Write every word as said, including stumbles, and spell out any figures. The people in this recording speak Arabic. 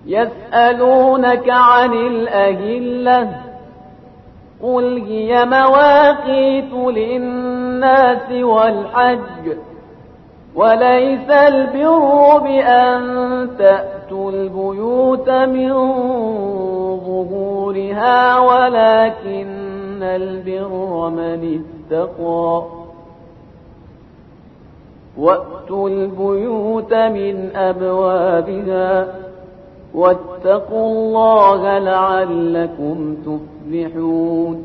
يسألونك عن الأهلة قل هي مواقيت للناس والحج وليس البر بأن تأتوا البيوت من ظهورها ولكن البر من اتقى وأتوا البيوت من أبوابها واتقوا الله لعلكم تفلحون